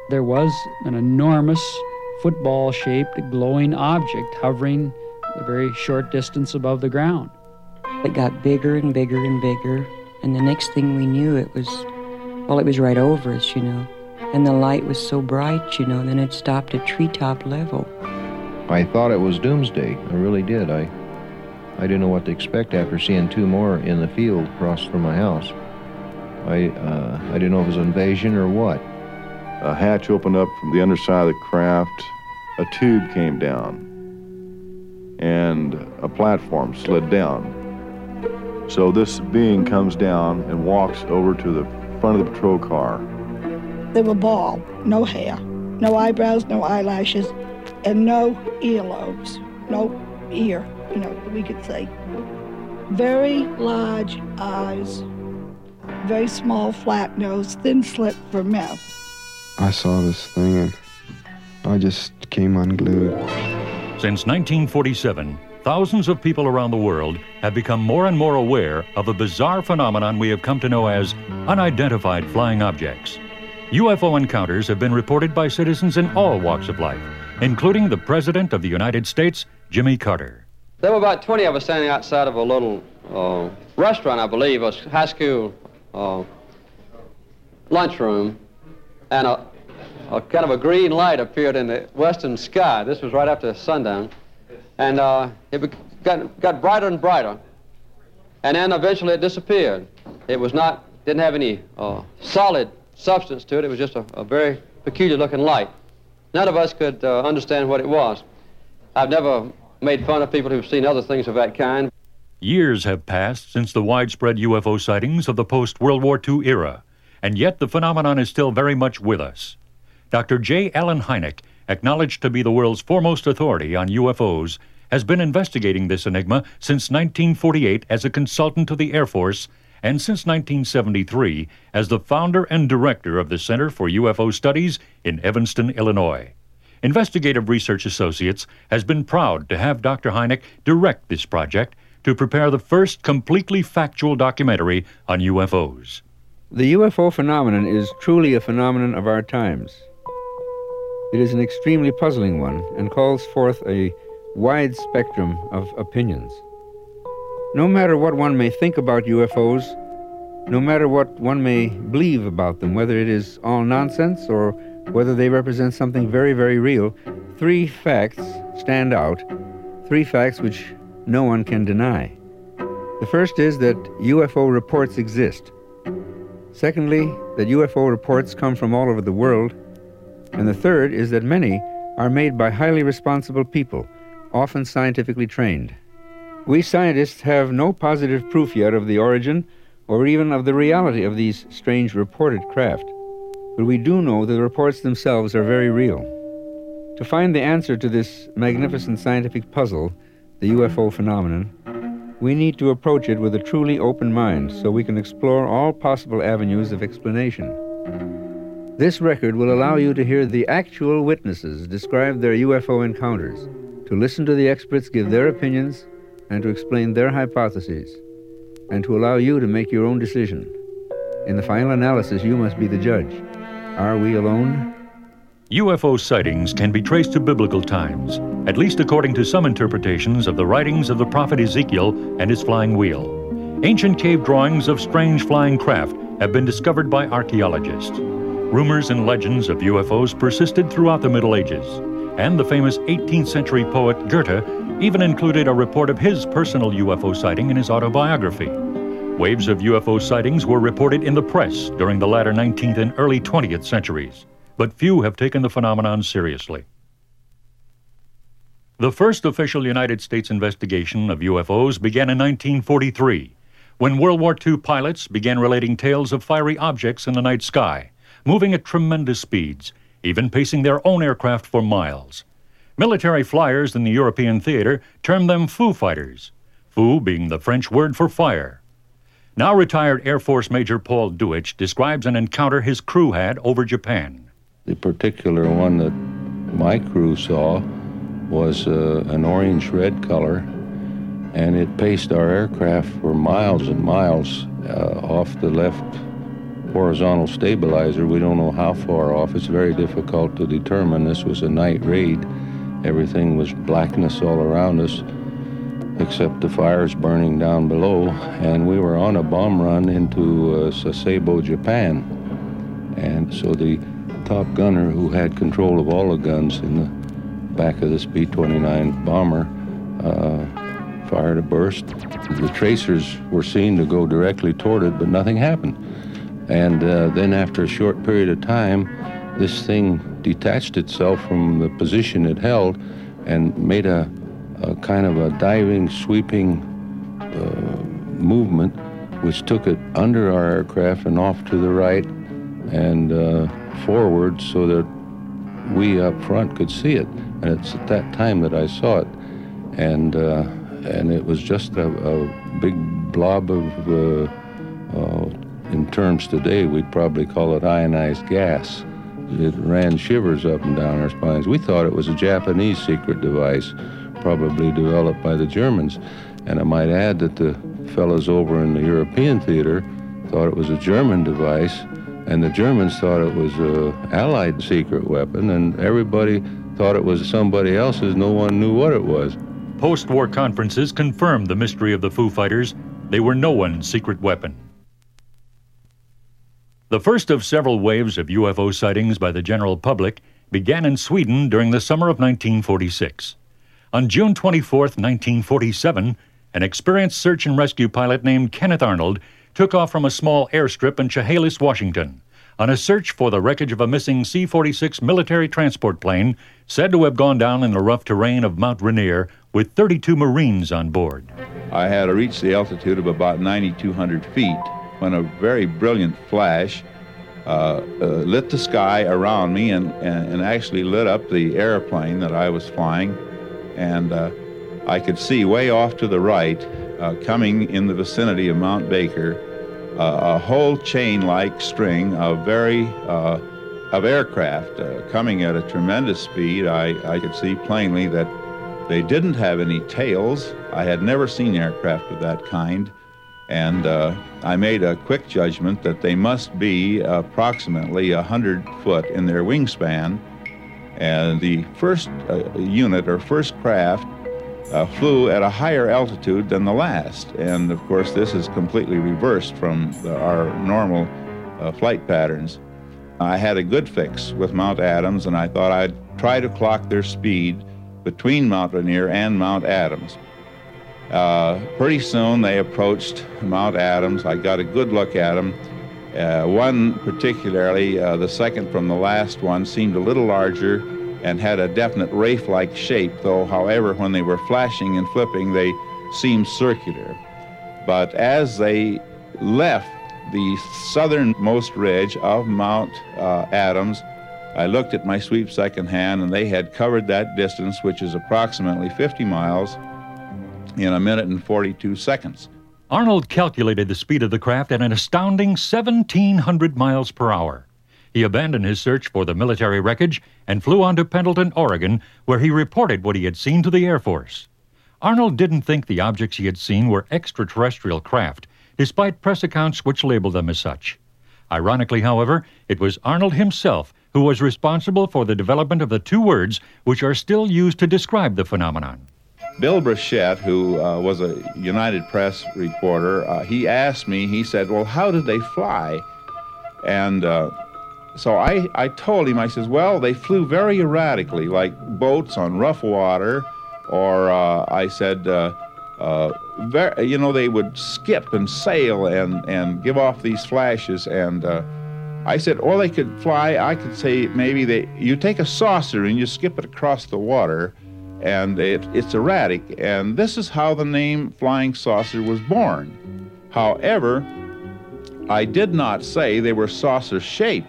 There was an enormous football-shaped glowing object hovering a very short distance above the ground. It got bigger and bigger and bigger, and the next thing we knew it was right over us, And the light was so bright, then it stopped at treetop level. I thought it was doomsday. I really did. I didn't know what to expect after seeing two more in the field across from my house. I didn't know if it was an invasion or what. A hatch opened up from the underside of the craft. A tube came down, and a platform slid down. So this being comes down and walks over to the front of the patrol car. They were bald, no hair, no eyebrows, no eyelashes, and no earlobes, no ear, we could say. Very large eyes, very small, flat nose, thin slit for mouth. I saw this thing and I just came unglued. Since 1947, thousands of people around the world have become more and more aware of a bizarre phenomenon we have come to know as unidentified flying objects. UFO encounters have been reported by citizens in all walks of life, including the President of the United States, Jimmy Carter. There were about 20 of us standing outside of a little restaurant, I believe, a high school lunchroom, and a kind of a green light appeared in the western sky. This was right after sundown, and it got brighter and brighter, and then eventually it disappeared. It didn't have any solid substance to it. It was just a very peculiar-looking light. None of us could understand what it was. I've never made fun of people who've seen other things of that kind. Years have passed since the widespread UFO sightings of the post-World War II era, and yet the phenomenon is still very much with us. Dr. J. Allen Hynek, acknowledged to be the world's foremost authority on UFOs, has been investigating this enigma since 1948 as a consultant to the Air Force and since 1973 as the founder and director of the Center for UFO Studies in Evanston, Illinois. Investigative Research Associates has been proud to have Dr. Hynek direct this project to prepare the first completely factual documentary on UFOs. The UFO phenomenon is truly a phenomenon of our times. It is an extremely puzzling one and calls forth a wide spectrum of opinions. No matter what one may think about UFOs, no matter what one may believe about them, whether it is all nonsense or whether they represent something very, very real, three facts stand out, three facts which no one can deny. The first is that UFO reports exist. Secondly, that UFO reports come from all over the world. And the third is that many are made by highly responsible people, often scientifically trained. We scientists have no positive proof yet of the origin or even of the reality of these strange reported craft, but we do know that the reports themselves are very real. To find the answer to this magnificent scientific puzzle, the UFO phenomenon, we need to approach it with a truly open mind so we can explore all possible avenues of explanation. This record will allow you to hear the actual witnesses describe their UFO encounters, to listen to the experts give their opinions, and to explain their hypotheses, and to allow you to make your own decision. In the final analysis, you must be the judge. Are we alone? UFO sightings can be traced to biblical times, at least according to some interpretations of the writings of the prophet Ezekiel and his flying wheel. Ancient cave drawings of strange flying craft have been discovered by archaeologists. Rumors and legends of UFOs persisted throughout the Middle Ages, and the famous 18th century poet Goethe even included a report of his personal UFO sighting in his autobiography. Waves of UFO sightings were reported in the press during the latter 19th and early 20th centuries, but few have taken the phenomenon seriously. The first official United States investigation of UFOs began in 1943, when World War II pilots began relating tales of fiery objects in the night sky, moving at tremendous speeds, even pacing their own aircraft for miles. Military flyers in the European theater termed them Foo Fighters, Foo being the French word for fire. Now retired Air Force Major Paul Duich describes an encounter his crew had over Japan. The particular one that my crew saw was an orange-red color, and it paced our aircraft for miles and miles off the left horizontal stabilizer. We don't know how far off. It's very difficult to determine. This was a night raid. Everything was blackness all around us, except the fires burning down below. And we were on a bomb run into Sasebo, Japan. And so the top gunner, who had control of all the guns in the back of this B-29 bomber, fired a burst. The tracers were seen to go directly toward it, but nothing happened. And then after a short period of time, this thing detached itself from the position it held and made a kind of a diving, sweeping movement, which took it under our aircraft and off to the right and forward so that we up front could see it. And it's at that time that I saw it. And it was just a big blob of, in terms today, we'd probably call it ionized gas. It ran shivers up and down our spines. We thought it was a Japanese secret device, probably developed by the Germans. And I might add that the fellows over in the European theater thought it was a German device, and the Germans thought it was an Allied secret weapon, and everybody thought it was somebody else's. No one knew what it was. Post-war conferences confirmed the mystery of the Foo Fighters. They were no one's secret weapon. The first of several waves of UFO sightings by the general public began in Sweden during the summer of 1946. On June 24, 1947, an experienced search and rescue pilot named Kenneth Arnold took off from a small airstrip in Chehalis, Washington, on a search for the wreckage of a missing C-46 military transport plane said to have gone down in the rough terrain of Mount Rainier with 32 Marines on board. I had reached the altitude of about 9,200 feet when a very brilliant flash lit the sky around me and actually lit up the airplane that I was flying. And I could see way off to the right, coming in the vicinity of Mount Baker, a whole chain-like string of aircraft coming at a tremendous speed. I could see plainly that they didn't have any tails. I had never seen aircraft of that kind. And I made a quick judgment that they must be approximately 100 foot in their wingspan. And the first unit or first craft flew at a higher altitude than the last. And of course, this is completely reversed from our normal flight patterns. I had a good fix with Mount Adams, and I thought I'd try to clock their speed between Mount Rainier and Mount Adams. Pretty soon they approached Mount Adams. I got a good look at them. One particularly, the second from the last one, seemed a little larger and had a definite wraith-like shape, though, however, when they were flashing and flipping, they seemed circular. But as they left the southernmost ridge of Mount Adams, I looked at my sweep second hand, and they had covered that distance, which is approximately 50 miles, in 1 minute and 42 seconds. Arnold calculated the speed of the craft at an astounding 1,700 miles per hour. He abandoned his search for the military wreckage and flew on to Pendleton, Oregon, where he reported what he had seen to the Air Force. Arnold didn't think the objects he had seen were extraterrestrial craft, despite press accounts which labeled them as such. Ironically, however, it was Arnold himself who was responsible for the development of the two words which are still used to describe the phenomenon. Bill Brichette, who was a United Press reporter, he asked me, he said, well, how did they fly? And so I told him, I says, well, they flew very erratically, like boats on rough water, or I said, they would skip and sail and give off these flashes. And I said, or they could fly, I could say maybe you take a saucer and you skip it across the water, and it's erratic. And this is how the name Flying Saucer was born. However, I did not say they were saucer-shaped.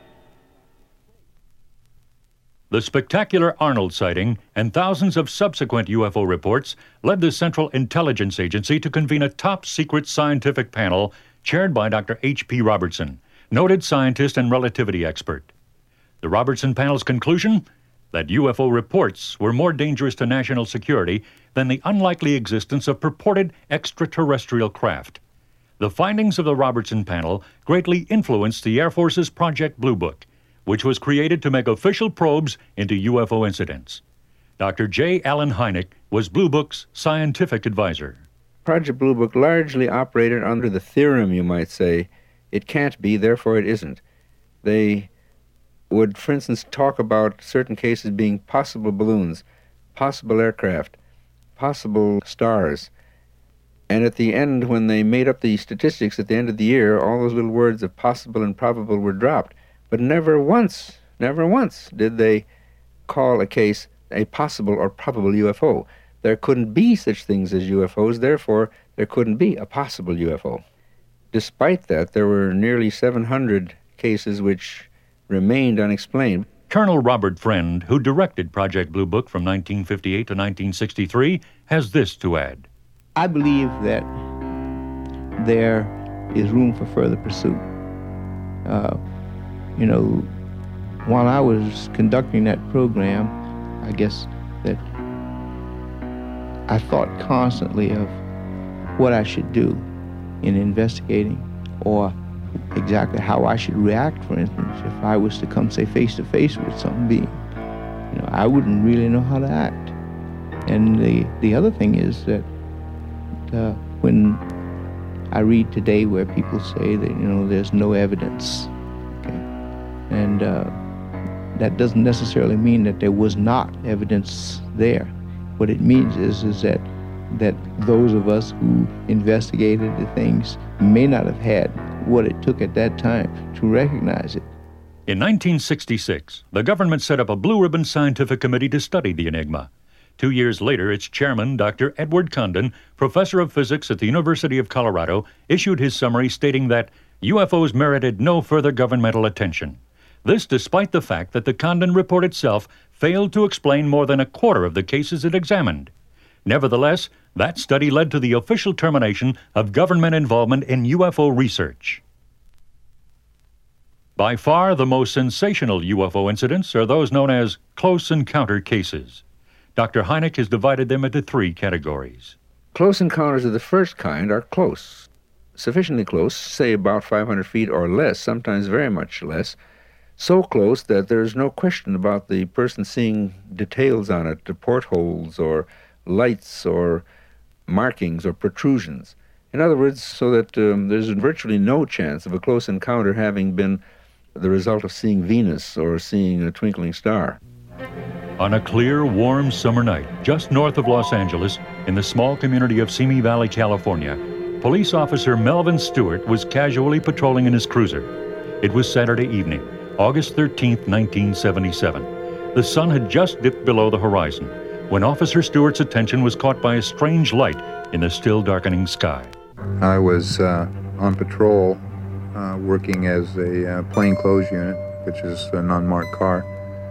The spectacular Arnold sighting and thousands of subsequent UFO reports led the Central Intelligence Agency to convene a top-secret scientific panel chaired by Dr. H.P. Robertson, noted scientist and relativity expert. The Robertson panel's conclusion? That UFO reports were more dangerous to national security than the unlikely existence of purported extraterrestrial craft. The findings of the Robertson panel greatly influenced the Air Force's Project Blue Book, which was created to make official probes into UFO incidents. Dr. J. Allen Hynek was Blue Book's scientific advisor. Project Blue Book largely operated under the theorem, you might say, it can't be, therefore it isn't. They would, for instance, talk about certain cases being possible balloons, possible aircraft, possible stars. And at the end, when they made up the statistics at the end of the year, all those little words of possible and probable were dropped. But never once did they call a case a possible or probable UFO. There couldn't be such things as UFOs, therefore there couldn't be a possible UFO. Despite that, there were nearly 700 cases which remained unexplained. Colonel Robert Friend, who directed Project Blue Book from 1958 to 1963, has this to add. I believe that there is room for further pursuit. While I was conducting that program, I guess that I thought constantly of what I should do in investigating, or exactly how I should react. For instance, if I was to come, say, face to face with some being, I wouldn't really know how to act. And the other thing is that when I read today where people say that there's no evidence, okay, and that doesn't necessarily mean that there was not evidence there. What it means is that those of us who investigated the things may not have had what it took at that time to recognize it. In 1966, the government set up a Blue Ribbon Scientific Committee to study the enigma. 2 years later, its chairman, Dr. Edward Condon, professor of physics at the University of Colorado, issued his summary stating that UFOs merited no further governmental attention. This despite the fact that the Condon report itself failed to explain more than a quarter of the cases it examined. Nevertheless, that study led to the official termination of government involvement in UFO research. By far, the most sensational UFO incidents are those known as close encounter cases. Dr. Hynek has divided them into 3 categories. Close encounters of the first kind are close, sufficiently close, say about 500 feet or less, sometimes very much less, so close that there's no question about the person seeing details on it, the portholes or lights or markings or protrusions. In other words, so that there's virtually no chance of a close encounter having been the result of seeing Venus or seeing a twinkling star. On a clear, warm summer night, just north of Los Angeles, in the small community of Simi Valley, California, police officer Melvin Stewart was casually patrolling in his cruiser. It was Saturday evening, August 13, 1977. The sun had just dipped below the horizon when Officer Stewart's attention was caught by a strange light in the still darkening sky. I was on patrol working as a plainclothes unit, which is an unmarked car.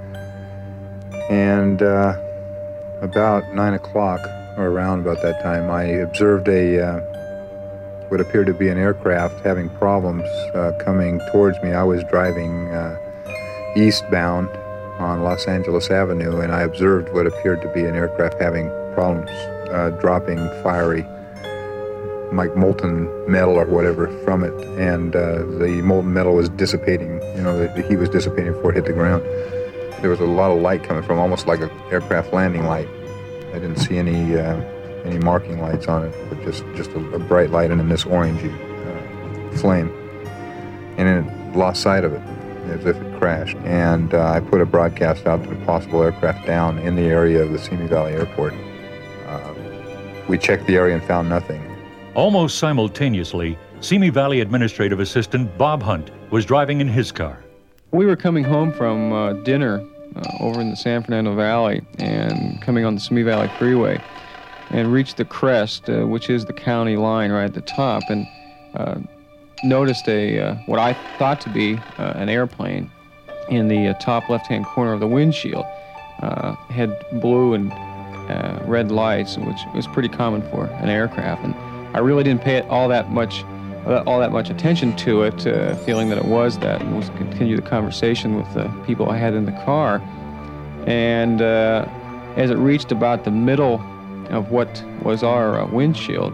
And about 9 o'clock, or around about that time, I observed what appeared to be an aircraft having problems coming towards me. I was driving eastbound on Los Angeles Avenue, and I observed what appeared to be an aircraft having problems dropping fiery, like molten metal or whatever from it, and the molten metal was dissipating, the heat was dissipating before it hit the ground. There was a lot of light coming from, almost like an aircraft landing light. I didn't see any marking lights on it, but just a bright light and then this orangey flame. And then it lost sight of it, as if it crashed. And I put a broadcast out to the possible aircraft down in the area of the Simi Valley Airport. We checked the area and found nothing. Almost simultaneously, Simi Valley Administrative Assistant Bob Hunt was driving in his car. We were coming home from dinner over in the San Fernando Valley and coming on the Simi Valley Freeway and reached the crest, which is the county line right at the top, and noticed what I thought to be an airplane in the top left-hand corner of the windshield. Had blue and red lights, which was pretty common for an aircraft, and I really didn't pay it all that much attention to it, feeling that it was that, and was continue the conversation with the people I had in the car. And as it reached about the middle of what was our windshield,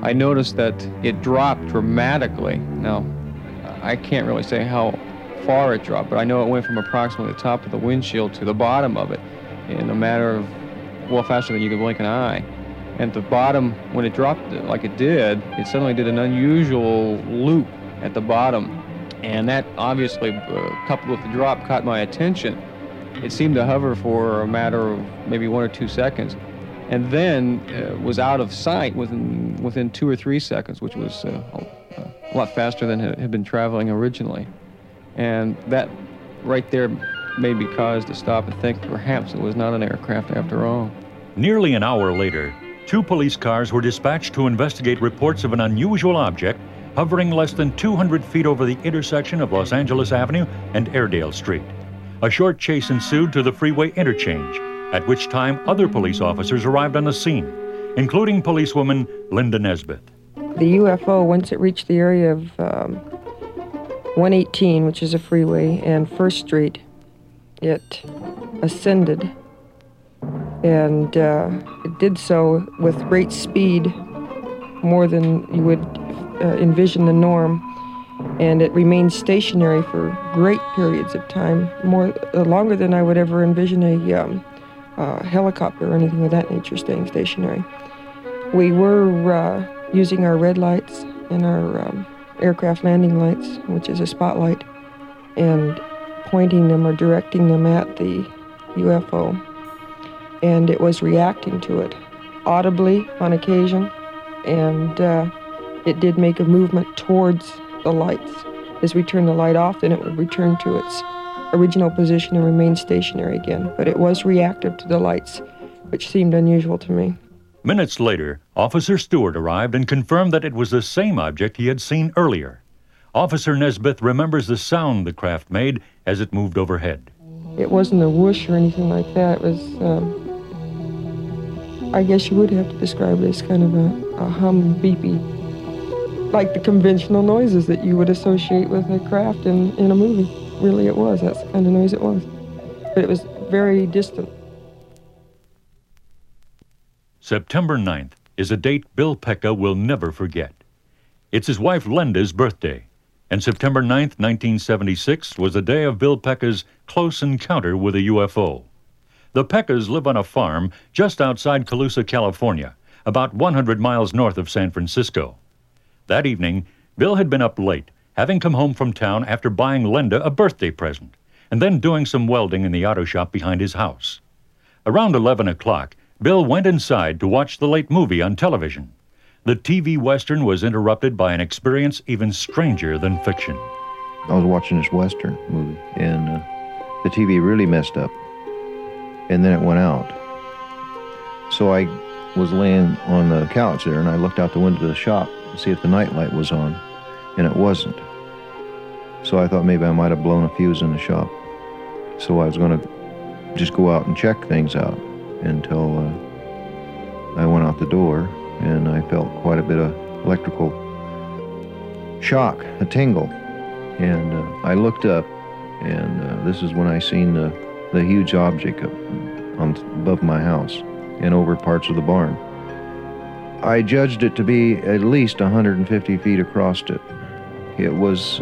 I noticed that it dropped dramatically. Now, I can't really say how far it dropped, but I know it went from approximately the top of the windshield to the bottom of it in a matter of, well, faster than you could blink an eye. And at the bottom, when it dropped like it did, it suddenly did an unusual loop at the bottom. And that obviously, coupled with the drop, caught my attention. It seemed to hover for a matter of maybe 1 or 2 seconds, and then was out of sight within 2 or 3 seconds, which was a lot faster than it had been traveling originally. And that right there made me cause to stop and think perhaps it was not an aircraft after all. Nearly an hour later, 2 police cars were dispatched to investigate reports of an unusual object hovering less than 200 feet over the intersection of Los Angeles Avenue and Airedale Street. A short chase ensued to the freeway interchange, at which time other police officers arrived on the scene, including policewoman Linda Nesbitt. The UFO, once it reached the area of 118, which is a freeway, and 1st Street, it ascended, and it did so with great speed, more than you would envision the norm, and it remained stationary for great periods of time, longer than I would ever envision a helicopter or anything of that nature staying stationary. We were using our red lights and our aircraft landing lights, which is a spotlight, and pointing them or directing them at the UFO, and it was reacting to it audibly on occasion, and it did make a movement towards the lights. As we turned the light off, then it would return to its original position and remain stationary again. But it was reactive to the lights, which seemed unusual to me. Minutes later, Officer Stewart arrived and confirmed that it was the same object he had seen earlier. Officer Nesbitt remembers the sound the craft made as it moved overhead. It wasn't a whoosh or anything like that. It was, I guess you would have to describe it as kind of a hum, beepy, like the conventional noises that you would associate with a craft in a movie. Really it was. That's the kind of noise it was. But it was very distant. September 9th is a date Bill Pecka will never forget. It's his wife Linda's birthday, and September 9th, 1976 was the day of Bill Pecka's close encounter with a UFO. The Peckas live on a farm just outside Colusa, California, about 100 miles north of San Francisco. That evening, Bill had been up late, having come home from town after buying Linda a birthday present, and then doing some welding in the auto shop behind his house. Around 11 o'clock, Bill went inside to watch the late movie on television. The TV Western was interrupted by an experience even stranger than fiction. I was watching this Western movie, and the TV really messed up, and then it went out. So I was laying on the couch there, and I looked out the window of the shop to see if the nightlight was on, and it wasn't. So I thought maybe I might have blown a fuse in the shop. So I was going to just go out and check things out until I went out the door, and I felt quite a bit of electrical shock, a tingle. And I looked up, and this is when I seen the huge object above my house and over parts of the barn. I judged it to be at least 150 feet across it. It was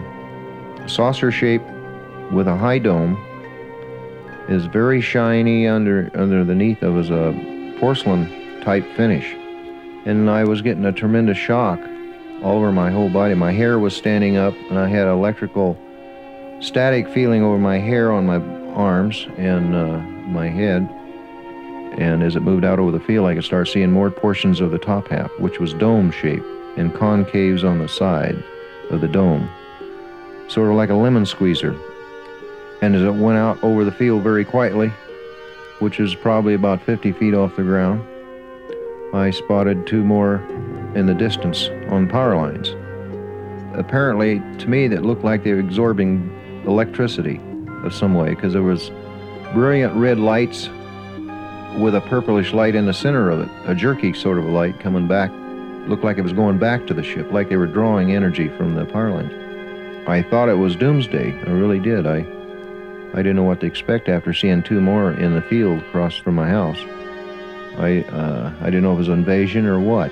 saucer shaped with a high dome. It was very shiny underneath. It was a porcelain type finish. And I was getting a tremendous shock all over my whole body. My hair was standing up, and I had electrical static feeling over my hair on my arms and my head. And as it moved out over the field, I could start seeing more portions of the top half, which was dome-shaped, and concaves on the side of the dome, sort of like a lemon squeezer. And as it went out over the field very quietly, which is probably about 50 feet off the ground, I spotted 2 more in the distance on power lines. Apparently, to me, that looked like they were absorbing electricity of some way, because there was brilliant red lights with a purplish light in the center of it, a jerky sort of a light coming back. Looked like it was going back to the ship, like they were drawing energy from the power lines. I thought it was doomsday. I really did. I didn't know what to expect after seeing 2 more in the field across from my house. I didn't know if it was an invasion or what.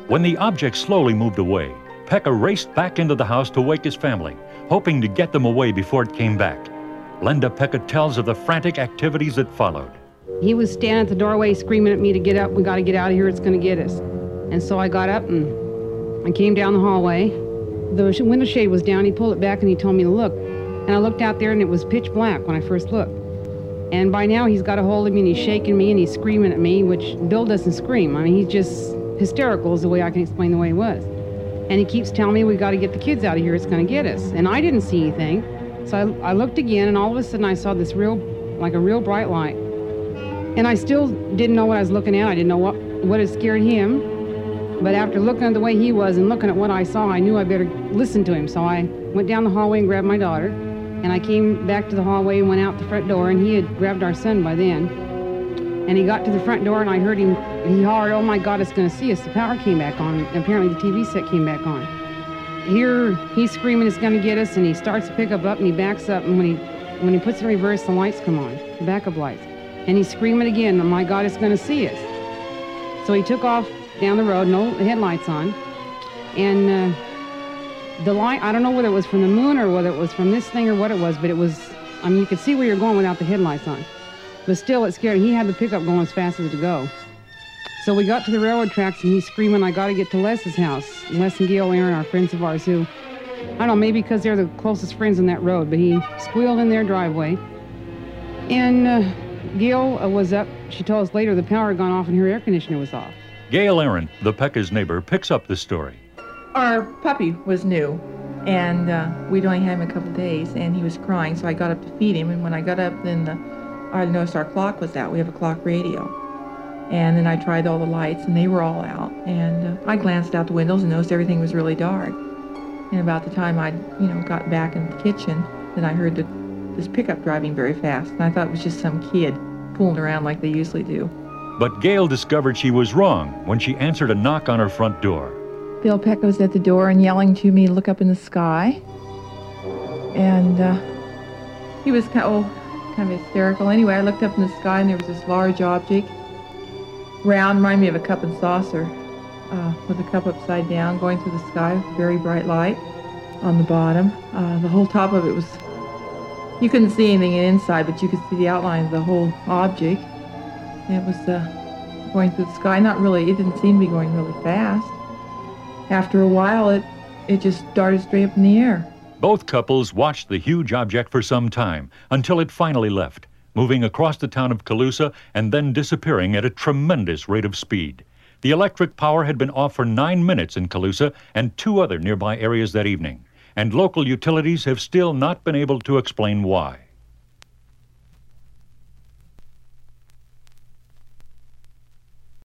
When the object slowly moved away, Pekka raced back into the house to wake his family, hoping to get them away before it came back. Linda Pekka tells of the frantic activities that followed. He was standing at the doorway screaming at me to get up. We got to get out of here. It's going to get us. And so I got up and I came down the hallway. The window shade was down. He pulled it back and he told me to look. And I looked out there and it was pitch black when I first looked. And by now he's got a hold of me and he's shaking me and he's screaming at me, which Bill doesn't scream. I mean, he's just hysterical is the way I can explain the way he was. And he keeps telling me we got to get the kids out of here. It's going to get us. And I didn't see anything. So I looked again and all of a sudden I saw this like a real bright light. And I still didn't know what I was looking at. I didn't know what had scared him. But after looking at the way he was and looking at what I saw, I knew I better listen to him. So I went down the hallway and grabbed my daughter. And I came back to the hallway and went out the front door, and he had grabbed our son by then. And he got to the front door, and I heard him, he hollered, "Oh my God, it's going to see us." The power came back on. Apparently the TV set came back on. Here, he's screaming it's going to get us, and he starts to pick up, and he backs up, and when he puts it in reverse, the lights come on, the backup lights. And he's screaming again, "Oh my God, it's going to see us." So he took off down the road, no headlights on, and the light, I don't know whether it was from the moon or whether it was from this thing or what it was, but it was, I mean, you could see where you're going without the headlights on. But still, it scared him. He had the pickup going as fast as it could go. So we got to the railroad tracks, and he's screaming, "I got to get to Les's house." Les and Gail Aaron are friends of ours who, I don't know, maybe because they're the closest friends on that road, but he squealed in their driveway. And Gail was up. She told us later the power had gone off and her air conditioner was off. Gail Aaron, the Pekka's neighbor, picks up the story. Our puppy was new, and we'd only had him a couple days, and he was crying, so I got up to feed him, and when I got up, then I noticed our clock was out. We have a clock radio. And then I tried all the lights, and they were all out, and I glanced out the windows and noticed everything was really dark. And about the time I got back in the kitchen, then I heard this pickup driving very fast, and I thought it was just some kid fooling around like they usually do. But Gail discovered she was wrong when she answered a knock on her front door. Bill Pekka was at the door and yelling to me to look up in the sky. And he was kind of hysterical. Anyway, I looked up in the sky and there was this large object, round, reminded me of a cup and saucer, with the cup upside down, going through the sky, very bright light on the bottom. The whole top of it was, you couldn't see anything inside, but you could see the outline of the whole object. And it was going through the sky. Not really, it didn't seem to be going really fast. After a while, it just darted straight up in the air. Both couples watched the huge object for some time until it finally left, moving across the town of Colusa and then disappearing at a tremendous rate of speed. The electric power had been off for 9 minutes in Colusa and 2 other nearby areas that evening, and local utilities have still not been able to explain why.